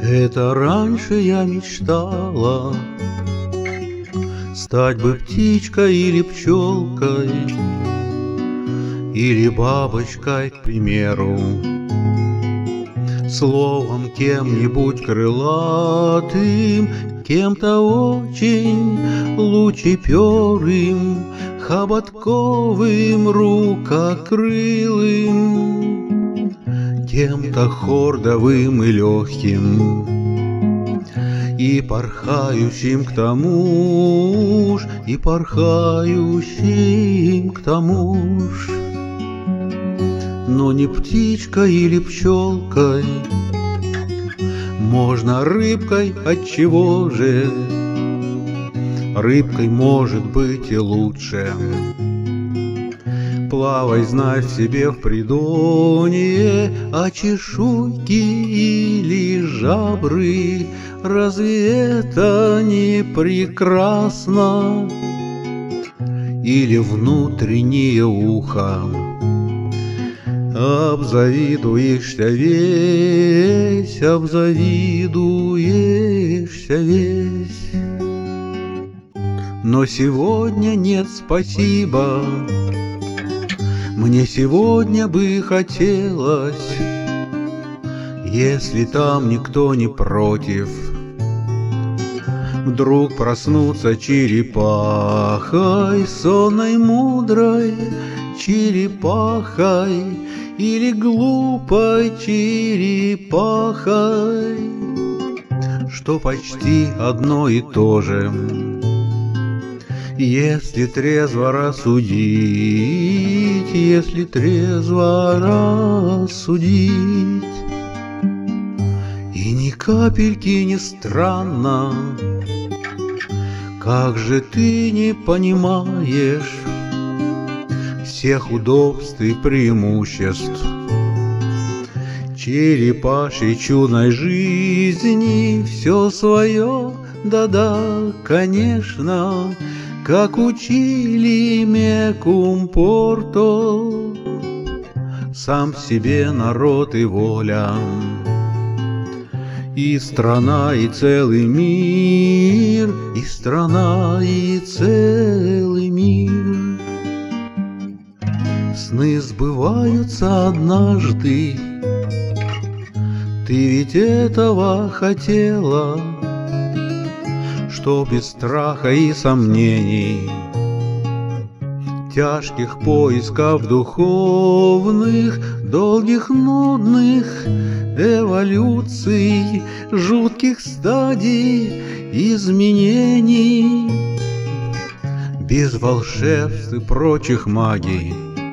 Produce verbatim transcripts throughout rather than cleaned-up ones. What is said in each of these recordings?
Это раньше я мечтала стать бы птичкой или пчелкой, или бабочкой, к примеру, словом, кем-нибудь крылатым, кем-то очень лучеперым, хоботковым, рукокрылым, кем-то хордовым и легким, и порхающим к тому ж, и порхающим к тому ж. Но не птичкой или пчелкой, можно рыбкой, отчего же? Рыбкой может быть и лучше. Плавай, знай в себе в придонье, а чешуйки или жабры, разве это не прекрасно? Или внутреннее ухо, обзавидуешься весь, обзавидуешься весь. Но сегодня нет, спасибо, мне сегодня бы хотелось, если там никто не против, вдруг проснуться черепахой, сонной мудрой черепахой, или глупой черепахой, что почти одно и то же, если трезво рассудить, если трезво рассудить. И ни капельки не странно, как же ты не понимаешь всех удобств и преимуществ черепашьей чудной жизни, все свое, да-да, конечно, как учили мекум порто, сам себе народ и воля, и страна, и целый мир, и страна, и целый мир. Сны сбываются однажды, ты ведь этого хотела, что без страха и сомнений, тяжких поисков духовных, долгих нудных эволюций, жутких стадий изменений, без волшебств и прочих магий,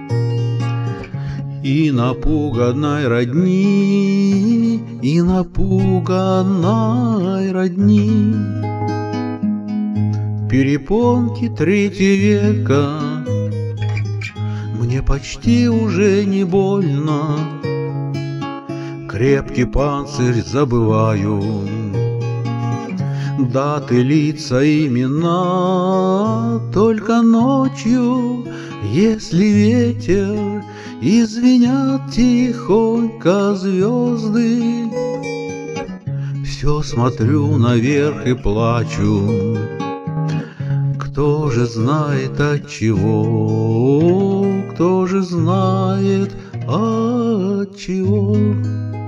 и напуганной родни, и напуганной родни. Перепонки третьего века, мне почти уже не больно, крепкий панцирь забываю, даты, лица, имена, только ночью, если ветер, и звенят тихонько звезды, все смотрю наверх и плачу. Кто же знает от чего, кто же знает от чего?